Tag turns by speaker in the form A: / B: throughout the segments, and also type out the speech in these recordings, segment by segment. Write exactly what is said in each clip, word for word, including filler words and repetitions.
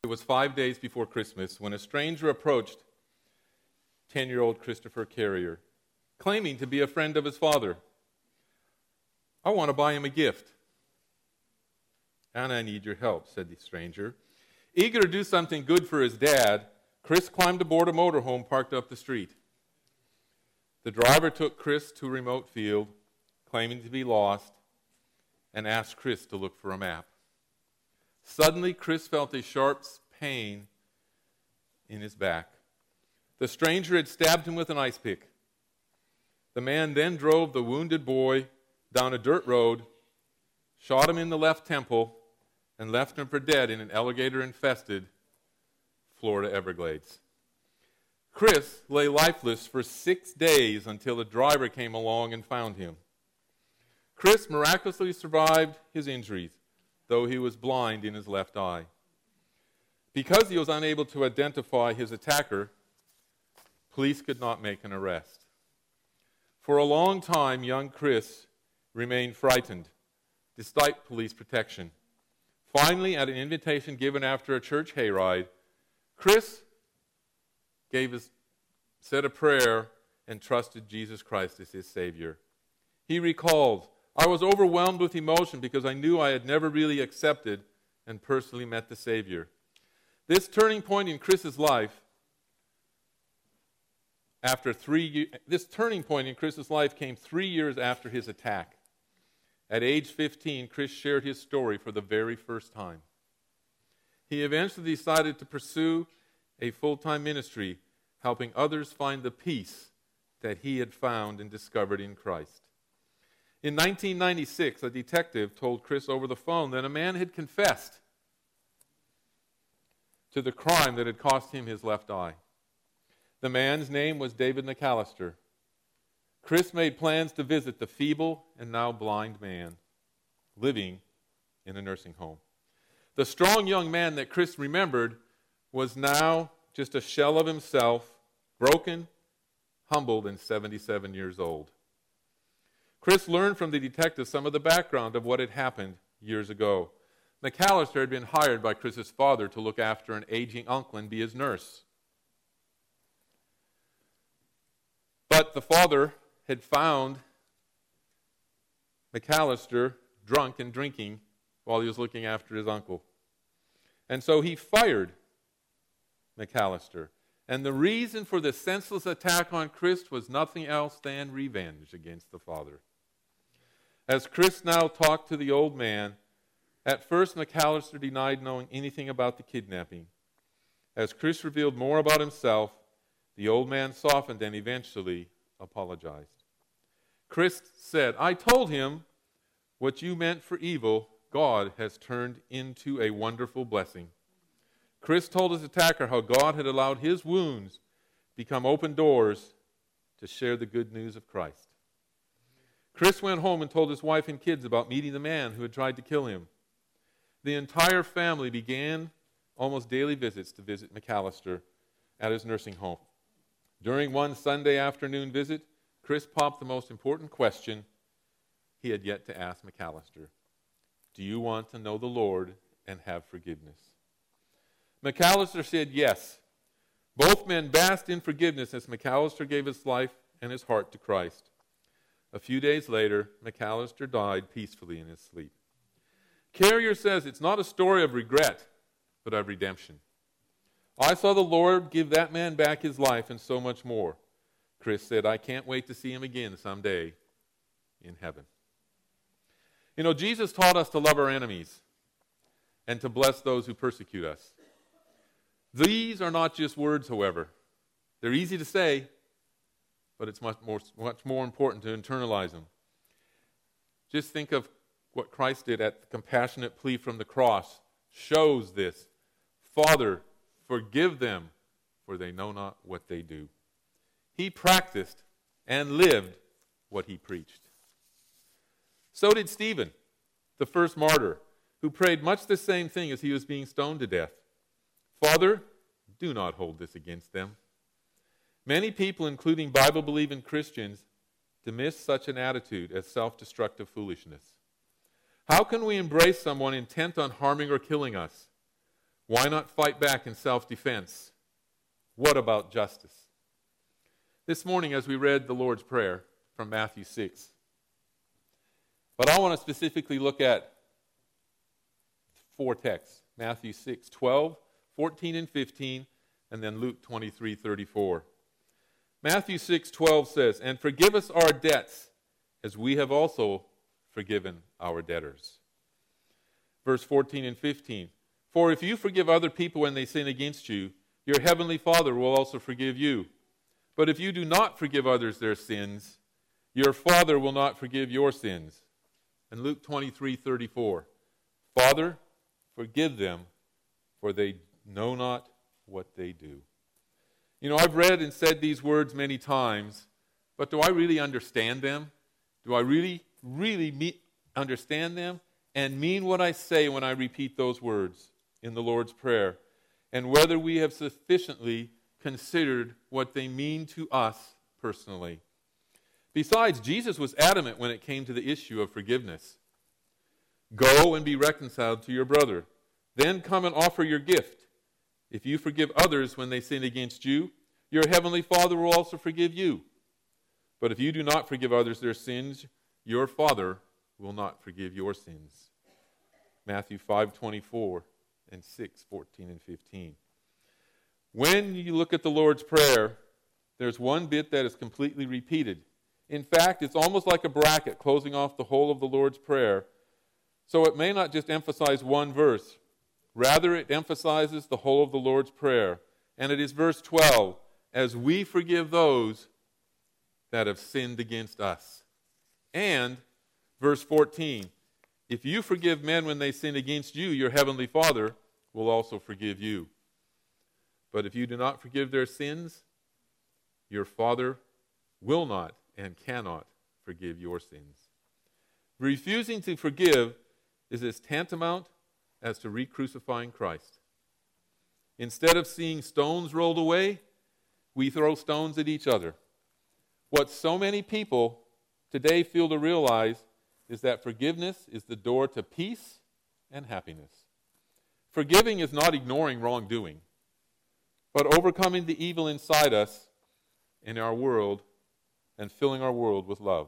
A: It was five days before Christmas when a stranger approached ten-year-old Christopher Carrier, claiming to be a friend of his father. "I want to buy him a gift." "And I need your help," said the stranger. Eager to do something good for his dad, Chris climbed aboard a motorhome parked up the street. The driver took Chris to a remote field, claiming to be lost, and asked Chris to look for a map. Suddenly, Chris felt a sharp pain in his back. The stranger had stabbed him with an ice pick. The man then drove the wounded boy down a dirt road, shot him in the left temple, and left him for dead in an alligator-infested Florida Everglades. Chris lay lifeless for six days until a driver came along and found him. Chris miraculously survived his injuries, though he was blind in his left eye. Because he was unable to identify his attacker, police could not make an arrest. For a long time, young Chris remained frightened, despite police protection. Finally, at an invitation given after a church hayride, Chris gave his, said a prayer and trusted Jesus Christ as his Savior. He recalled, "I was overwhelmed with emotion because I knew I had never really accepted and personally met the Savior." This turning point in Chris's life, after three, this turning point in Chris's life came three years after his attack. At age fifteen, Chris shared his story for the very first time. He eventually decided to pursue a full-time ministry, helping others find the peace that he had found and discovered in Christ. In nineteen ninety-six, a detective told Chris over the phone that a man had confessed to the crime that had cost him his left eye. The man's name was David McAllister. Chris made plans to visit the feeble and now blind man living in a nursing home. The strong young man that Chris remembered was now just a shell of himself, broken, humbled, and seventy-seven years old. Chris learned from the detective some of the background of what had happened years ago. McAllister had been hired by Chris's father to look after an aging uncle and be his nurse. But the father had found McAllister drunk and drinking while he was looking after his uncle. And so he fired McAllister. And the reason for the senseless attack on Chris was nothing else than revenge against the father. As Chris now talked to the old man, at first McAllister denied knowing anything about the kidnapping. As Chris revealed more about himself, the old man softened and eventually apologized. Chris said, "I told him what you meant for evil, God has turned into a wonderful blessing." Chris told his attacker how God had allowed his wounds become open doors to share the good news of Christ. Chris went home and told his wife and kids about meeting the man who had tried to kill him. The entire family began almost daily visits to visit McAllister at his nursing home. During one Sunday afternoon visit, Chris popped the most important question he had yet to ask McAllister. "Do you want to know the Lord and have forgiveness?" McAllister said yes. Both men basked in forgiveness as McAllister gave his life and his heart to Christ. A few days later, McAllister died peacefully in his sleep. Carrier says it's not a story of regret, but of redemption. "I saw the Lord give that man back his life and so much more." Chris said, "I can't wait to see him again someday in heaven." You know, Jesus taught us to love our enemies and to bless those who persecute us. These are not just words, however. They're easy to say, but it's much more, much more important to internalize them. Just think of what Christ did at the compassionate plea from the cross. Shows this. "Father, forgive them, for they know not what they do." He practiced and lived what he preached. So did Stephen, the first martyr, who prayed much the same thing as he was being stoned to death. "Father, do not hold this against them." Many people, including Bible-believing Christians, dismiss such an attitude as self-destructive foolishness. How can we embrace someone intent on harming or killing us Why not fight back in self-defense? What about justice? This morning, as we read the Lord's Prayer from Matthew six, but I want to specifically look at four texts: Matthew six, twelve, fourteen, and fifteen, and then Luke twenty-three, thirty-four. Matthew six, twelve says, "And forgive us our debts, as we have also forgiven our debtors." Verse fourteen and fifteen, "For if you forgive other people when they sin against you, your heavenly Father will also forgive you. But if you do not forgive others their sins, your Father will not forgive your sins." And Luke twenty-three, thirty-four, "Father, forgive them, for they know not what they do." You know, I've read and said these words many times, but do I really understand them? Do I really, really me- understand them and mean what I say when I repeat those words in the Lord's Prayer? And whether we have sufficiently considered what they mean to us personally. Besides, Jesus was adamant when it came to the issue of forgiveness. "Go and be reconciled to your brother. Then come and offer your gift. If you forgive others when they sin against you, your heavenly Father will also forgive you. But if you do not forgive others their sins, your Father will not forgive your sins." Matthew five, twenty-four and six, fourteen and fifteen. When you look at the Lord's Prayer, there's one bit that is completely repeated. In fact, it's almost like a bracket closing off the whole of the Lord's Prayer. So it may not just emphasize one verse. Rather, it emphasizes the whole of the Lord's Prayer. And it is verse twelve, "As we forgive those that have sinned against us." And verse fourteen, "If you forgive men when they sin against you, your heavenly Father will also forgive you. But if you do not forgive their sins, your Father will not and cannot forgive your sins." Refusing to forgive is as tantamount as to re-crucifying Christ. Instead of seeing stones rolled away, we throw stones at each other. What so many people today fail to realize is that forgiveness is the door to peace and happiness. Forgiving is not ignoring wrongdoing, but overcoming the evil inside us in our world and filling our world with love.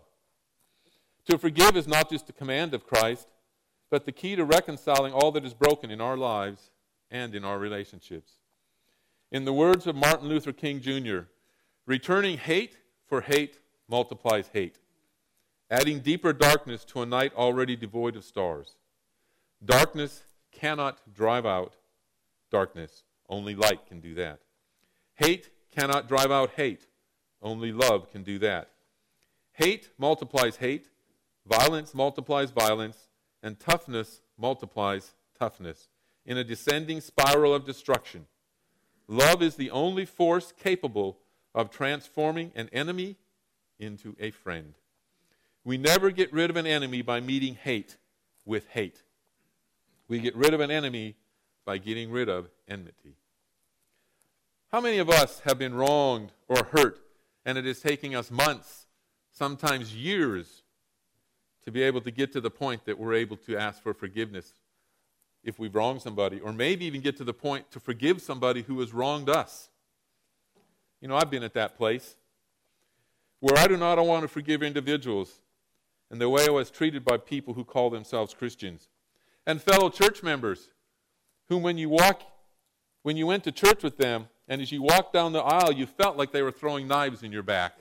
A: To forgive is not just a command of Christ, but the key to reconciling all that is broken in our lives and in our relationships. In the words of Martin Luther King Junior, "Returning hate for hate multiplies hate, adding deeper darkness to a night already devoid of stars. Darkness cannot drive out darkness. Only light can do that. Hate cannot drive out hate. Only love can do that. Hate multiplies hate, violence multiplies violence, and toughness multiplies toughness in a descending spiral of destruction. Love is the only force capable of transforming an enemy into a friend. We never get rid of an enemy by meeting hate with hate. We get rid of an enemy by getting rid of enmity." How many of us have been wronged or hurt, and it is taking us months, sometimes years, to be able to get to the point that we're able to ask for forgiveness if we've wronged somebody, or maybe even get to the point to forgive somebody who has wronged us? You know, I've been at that place where I do not want to forgive individuals and the way I was treated by people who call themselves Christians, and fellow church members whom when you walk, when you went to church with them, and as you walked down the aisle, you felt like they were throwing knives in your back.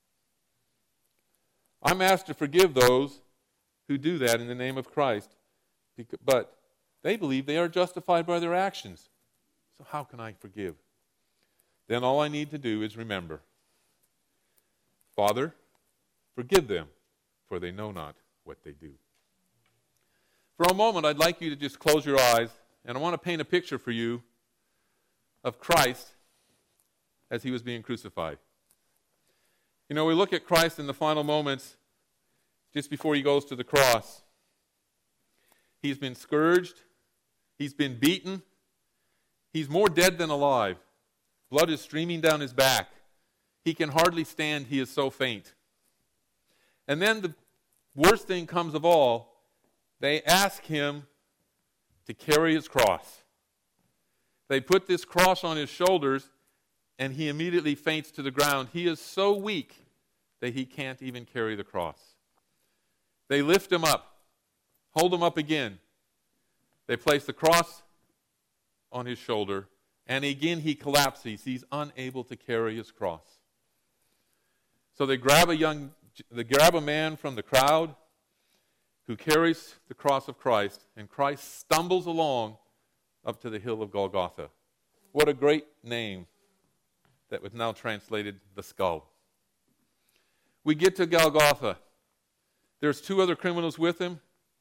A: I'm asked to forgive those who do that in the name of Christ, but they believe they are justified by their actions. So how can I forgive? Then all I need to do is remember, "Father, forgive them, for they know not what they do." For a moment, I'd like you to just close your eyes, and I want to paint a picture for you of Christ as he was being crucified. You know, we look at Christ in the final moments just before he goes to the cross. He's been scourged. He's been beaten. He's more dead than alive. Blood is streaming down his back. He can hardly stand. He is so faint. And then the worst thing comes of all. They ask him to carry his cross. They put this cross on his shoulders, and he immediately faints to the ground. He is so weak that he can't even carry the cross. They lift him up, hold him up again. They place the cross on his shoulder, and again he collapses. He's unable to carry his cross. So they grab a young, they grab a man from the crowd who carries the cross of Christ, and Christ stumbles along up to the hill of Golgotha. What a great name that was now translated the skull. We get to Golgotha. There's two other criminals with him.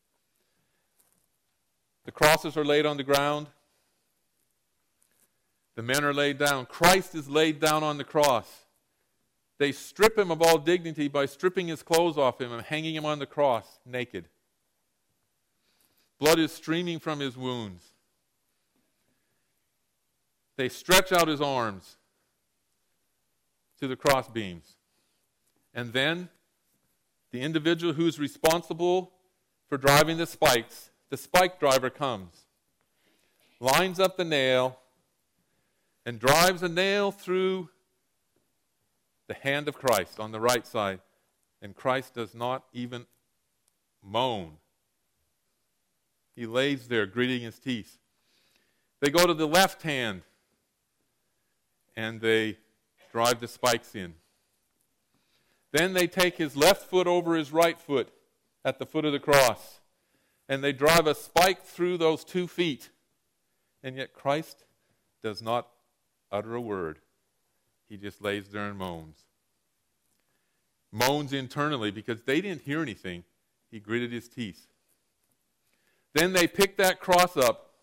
A: The crosses are laid on the ground. The men are laid down. Christ is laid down on the cross. They strip him of all dignity by stripping his clothes off him and hanging him on the cross naked. Blood is streaming from his wounds. They stretch out his arms to the cross beams. And then the individual who's responsible for driving the spikes, the spike driver comes, lines up the nail, and drives a nail through the hand of Christ on the right side. And Christ does not even moan. He lays there gritting his teeth. They go to the left hand, and they drive the spikes in. Then they take his left foot over his right foot at the foot of the cross, and they drive a spike through those two feet. And yet Christ does not utter a word. He just lays there and moans. Moans internally because they didn't hear anything. He gritted his teeth. Then they pick that cross up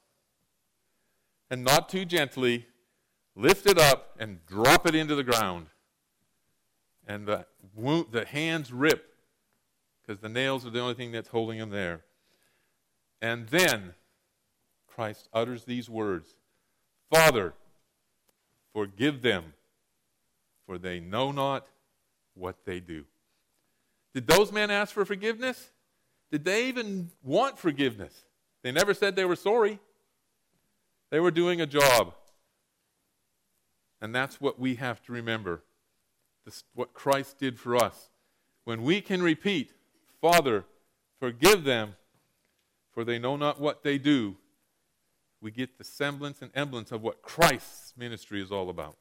A: and not too gently lift it up and drop it into the ground. And the, wound, the hands rip because the nails are the only thing that's holding him there. And then Christ utters these words, "Father, forgive them, for they know not what they do." Did those men ask for forgiveness? Did they even want forgiveness? They never said they were sorry. They were doing a job. And that's what we have to remember. This, what Christ did for us. When we can repeat, "Father, forgive them, for they know not what they do," we get the semblance and emblance of what Christ's ministry is all about.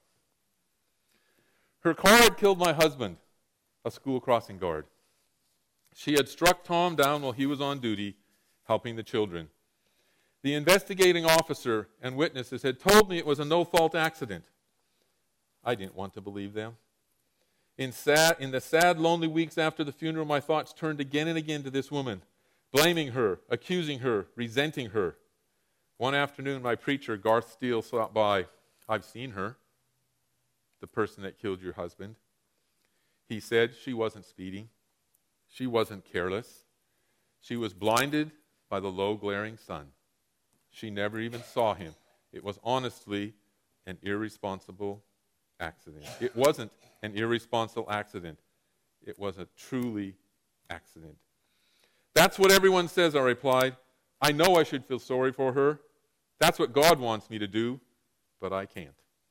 A: Her car had killed my husband, a school crossing guard. She had struck Tom down while he was on duty, helping the children. The investigating officer and witnesses had told me it was a no-fault accident. I didn't want to believe them. In, sad, in the sad, lonely weeks after the funeral, my thoughts turned again and again to this woman, blaming her, accusing her, resenting her. One afternoon, my preacher, Garth Steele, stopped by. "I've seen her, the person that killed your husband." He said she wasn't speeding. She wasn't careless. She was blinded by the low, glaring sun. She never even saw him. It was honestly an irresponsible accident. It wasn't an irresponsible accident. It was a truly accident. "That's what everyone says," I replied. "I know I should feel sorry for her. That's what God wants me to do, but I can't."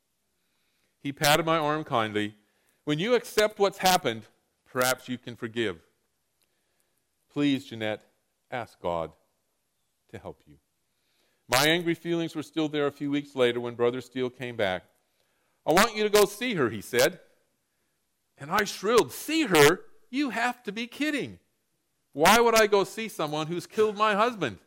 A: He patted my arm kindly. "When you accept what's happened, perhaps you can forgive. Please, Jeanette, ask God to help you." My angry feelings were still there a few weeks later when Brother Steele came back. "I want you to go see her," he said. And I shrilled, "See her? You have to be kidding. Why would I go see someone who's killed my husband?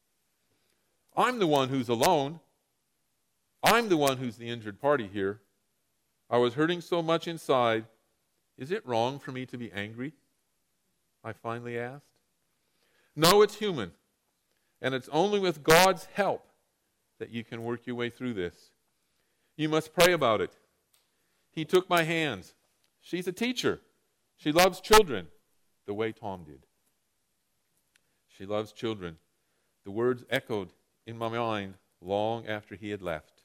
A: I'm the one who's alone. I'm the one who's the injured party here. I was hurting so much inside. Is it wrong for me to be angry?" I finally asked. "No, it's human. And it's only with God's help that you can work your way through this. You must pray about it." He took my hands. "She's a teacher. She loves children the way Tom did." She loves children. The words echoed in my mind long after he had left.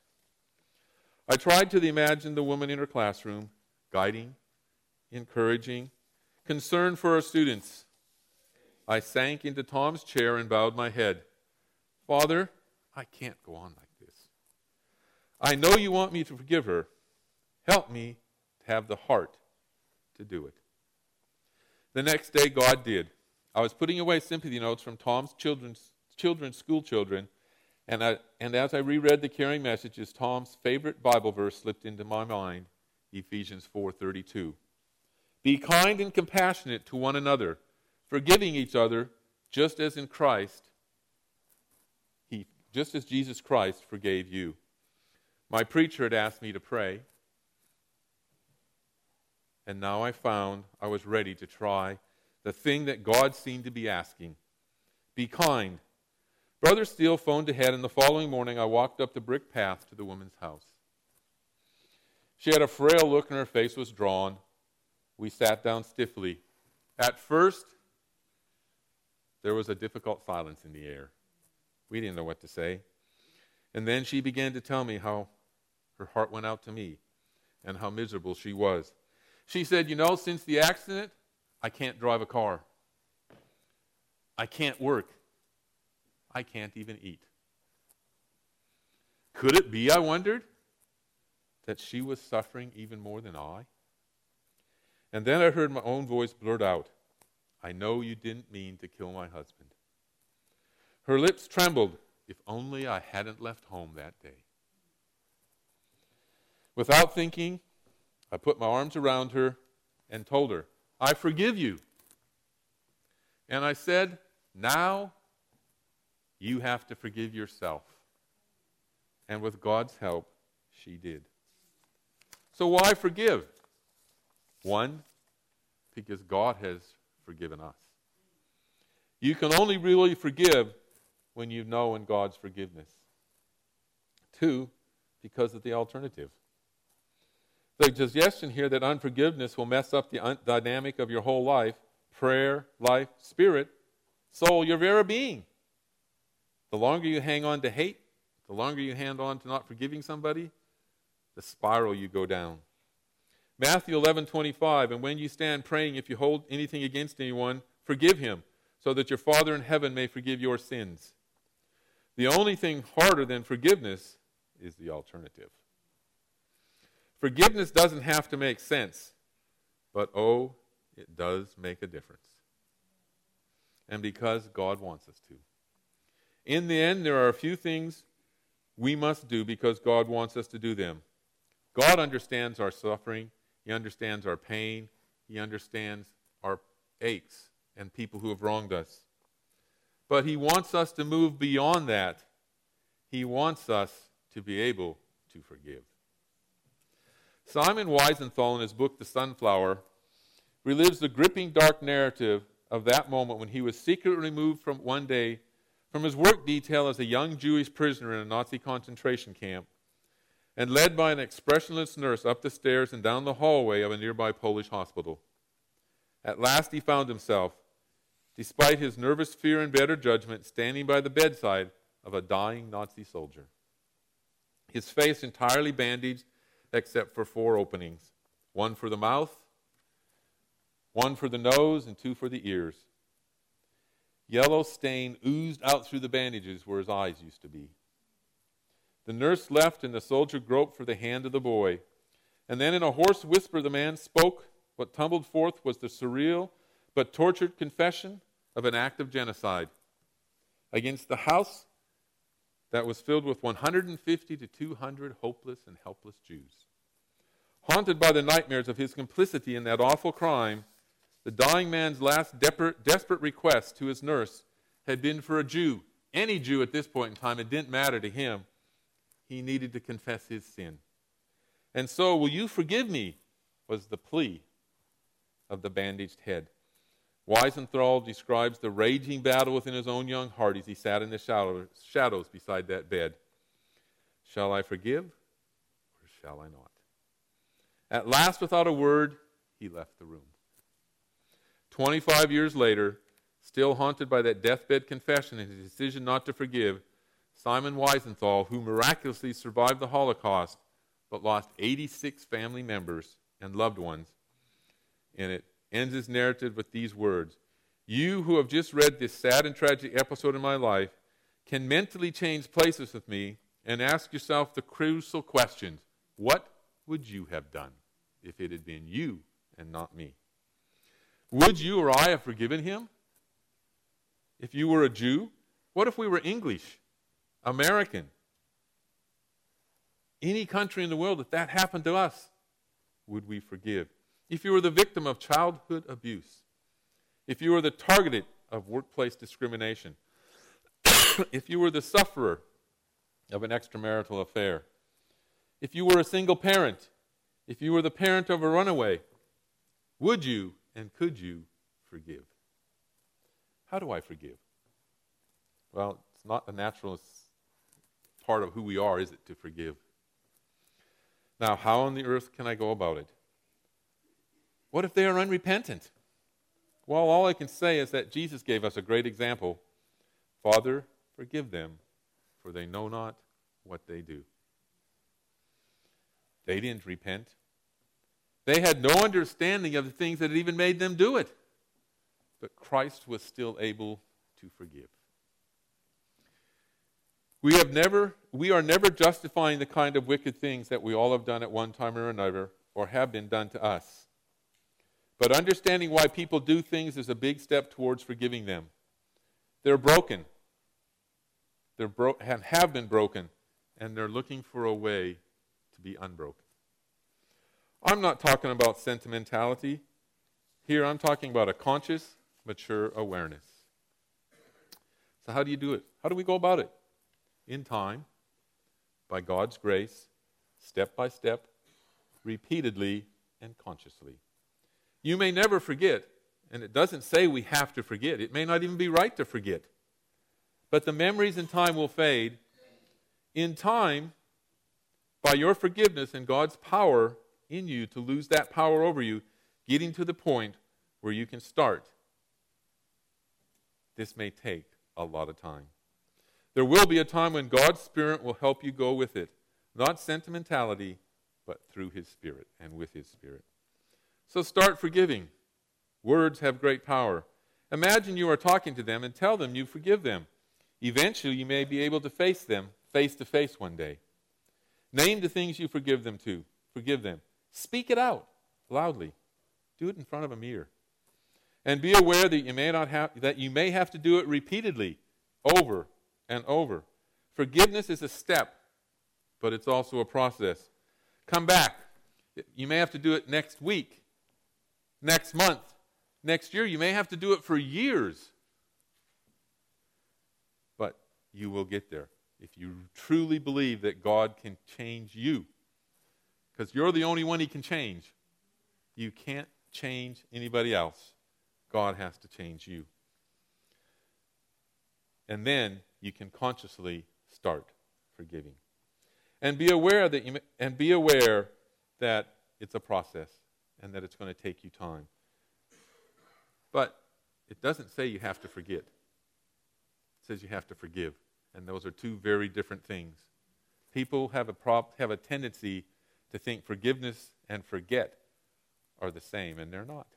A: I tried to imagine the woman in her classroom, guiding, encouraging, concerned for her students. I sank into Tom's chair and bowed my head. "Father, I can't go on like this. I know you want me to forgive her. Help me to have the heart to do it. The next day, God did. I was putting away sympathy notes from Tom's children's, children's school children, and, I, and as I reread the caring messages, Tom's favorite Bible verse slipped into my mind, Ephesians four thirty-two. Be kind and compassionate to one another, forgiving each other, just as in Christ, he, just as Jesus Christ forgave you. My preacher had asked me to pray, and now I found I was ready to try the thing that God seemed to be asking. Be kind. Brother Steele phoned ahead, and the following morning I walked up the brick path to the woman's house. She had a frail look and her face was drawn. We sat down stiffly. At first, there was a difficult silence in the air. We didn't know what to say. And then she began to tell me how her heart went out to me and how miserable she was. She said, you know, since the accident, I can't drive a car. I can't work. I can't even eat. Could it be, I wondered, that she was suffering even more than I? And then I heard my own voice blurt out, I know you didn't mean to kill my husband. Her lips trembled. If only I hadn't left home that day. Without thinking, I put my arms around her and told her, I forgive you. And I said, now you have to forgive yourself. And with God's help, she did. So why forgive? One, because God has forgiven us. You can only really forgive when you know in God's forgiveness. Two, because of the alternative. The suggestion here that unforgiveness will mess up the un- dynamic of your whole life, prayer, life, spirit, soul, your very being. The longer you hang on to hate, the longer you hang on to not forgiving somebody, the spiral you go down. Matthew eleven twenty-five, and when you stand praying, if you hold anything against anyone, forgive him, so that your Father in heaven may forgive your sins. The only thing harder than forgiveness is the alternative. Forgiveness doesn't have to make sense, but oh, it does make a difference. And because God wants us to. In the end, there are a few things we must do because God wants us to do them. God understands our suffering. He understands our pain. He understands our aches and people who have wronged us. But He wants us to move beyond that. He wants us to be able to forgive. Simon Wiesenthal, in his book, The Sunflower, relives the gripping dark narrative of that moment when he was secretly removed from one day from his work detail as a young Jewish prisoner in a Nazi concentration camp and led by an expressionless nurse up the stairs and down the hallway of a nearby Polish hospital. At last he found himself, despite his nervous fear and better judgment, standing by the bedside of a dying Nazi soldier. His face entirely bandaged except for four openings, one for the mouth, one for the nose, and two for the ears. Yellow stain oozed out through the bandages where his eyes used to be. The nurse left, and the soldier groped for the hand of the boy. And then in a hoarse whisper the man spoke. What tumbled forth was the surreal but tortured confession of an act of genocide against the house that was filled with one hundred fifty to two hundred hopeless and helpless Jews. Haunted by the nightmares of his complicity in that awful crime, the dying man's last desperate, desperate request to his nurse had been for a Jew, any Jew at this point in time. It didn't matter to him. He needed to confess his sin. And so, will you forgive me, was the plea of the bandaged head. Wiesenthal describes the raging battle within his own young heart as he sat in the shadows beside that bed. Shall I forgive or shall I not? At last, without a word, he left the room. Twenty-five years later, still haunted by that deathbed confession and his decision not to forgive, Simon Wiesenthal, who miraculously survived the Holocaust but lost eighty-six family members and loved ones in it, ends his narrative with these words: you who have just read this sad and tragic episode in my life can mentally change places with me and ask yourself the crucial questions. What would you have done if it had been you and not me? Would you or I have forgiven him? If you were a Jew, what if we were English, American, any country in the world, if that happened to us, would we forgive? If you were the victim of childhood abuse, if you were the target of workplace discrimination, if you were the sufferer of an extramarital affair, if you were a single parent, if you were the parent of a runaway, would you and could you forgive? How do I forgive? Well, it's not the natural part of who we are, is it, to forgive? Now, how on the earth can I go about it? What if they are unrepentant? Well, all I can say is that Jesus gave us a great example. Father, forgive them, for they know not what they do. They didn't repent. They had no understanding of the things that had even made them do it. But Christ was still able to forgive. We have never, we are never justifying the kind of wicked things that we all have done at one time or another, or have been done to us. But understanding why people do things is a big step towards forgiving them. They're broken. They're bro- and have been broken, and they're looking for a way to be unbroken. I'm not talking about sentimentality. Here I'm talking about a conscious, mature awareness. So how do you do it? How do we go about it? In time, by God's grace, step by step, repeatedly and consciously. You may never forget, and it doesn't say we have to forget. It may not even be right to forget. But the memories in time will fade. In time, by your forgiveness and God's power in you to lose that power over you, getting to the point where you can start. This may take a lot of time. There will be a time when God's Spirit will help you go with it. Not sentimentality, but through His Spirit and with His Spirit. So start forgiving. Words have great power. Imagine you are talking to them and tell them you forgive them. Eventually you may be able to face them face to face one day. Name the things you forgive them to. Forgive them. Speak it out loudly. Do it in front of a mirror. And be aware that you may not have that you may have to do it repeatedly, over and over. Forgiveness is a step, but it's also a process. Come back. You may have to do it next week, next month, next year. You may have to do it for years. But you will get there if you truly believe that God can change you. Because you're the only one He can change. You can't change anybody else. God has to change you. And then you can consciously start forgiving. And be aware that you and be aware that it's a process and that it's going to take you time. But it doesn't say you have to forget. It says you have to forgive. And those are two very different things. People have a prop, have a tendency to think forgiveness and forget are the same, and they're not.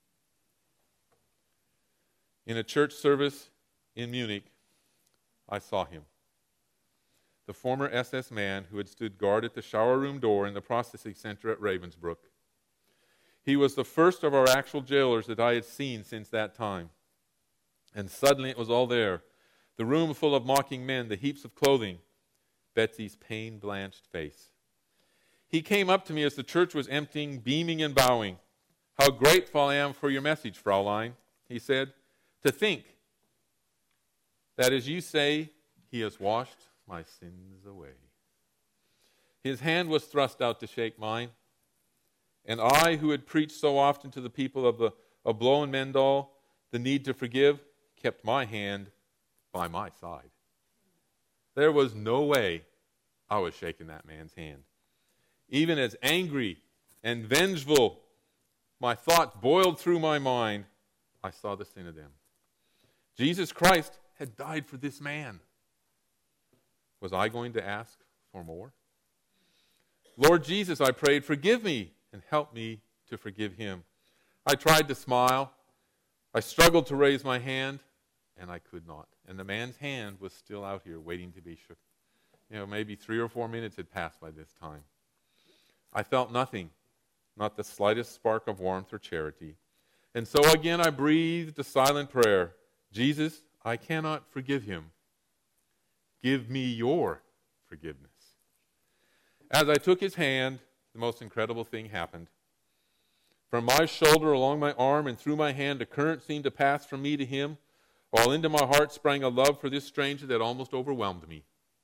A: In a church service in Munich, I saw him. The former S S man who had stood guard at the shower room door in the processing center at Ravensbrück. He was the first of our actual jailers that I had seen since that time. And suddenly it was all there. The room full of mocking men, the heaps of clothing, Betsy's pain-blanched face. He came up to me as the church was emptying, beaming and bowing. "How grateful I am for your message, Fraulein," he said. "To think that, as you say, He has washed my sins away." His hand was thrust out to shake mine. And I, who had preached so often to the people of, the, of Bloemendaal the need to forgive, kept my hand by my side. There was no way I was shaking that man's hand. Even as angry and vengeful my thoughts boiled through my mind, I saw the sin of them. Jesus Christ had died for this man. Was I going to ask for more? "Lord Jesus," I prayed, "forgive me and help me to forgive him." I tried to smile. I struggled to raise my hand, and I could not. And the man's hand was still out here waiting to be shook. You know, maybe three or four minutes had passed by this time. I felt nothing, not the slightest spark of warmth or charity. And so again I breathed a silent prayer. Jesus, I cannot forgive him. Give me your forgiveness. As I took his hand, the most incredible thing happened. From my shoulder along my arm and through my hand, a current seemed to pass from me to him, while into my heart sprang a love for this stranger that almost overwhelmed me.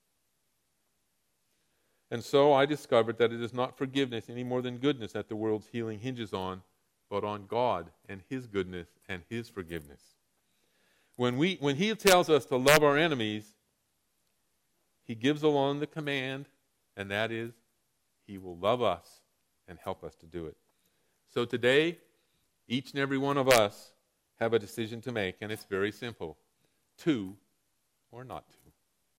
A: And so I discovered that it is not forgiveness any more than goodness that the world's healing hinges on, but on God and his goodness and his forgiveness. When we, when he tells us to love our enemies, he gives along the command, and that is, he will love us and help us to do it. So today, each and every one of us have a decision to make, and it's very simple. To or not to.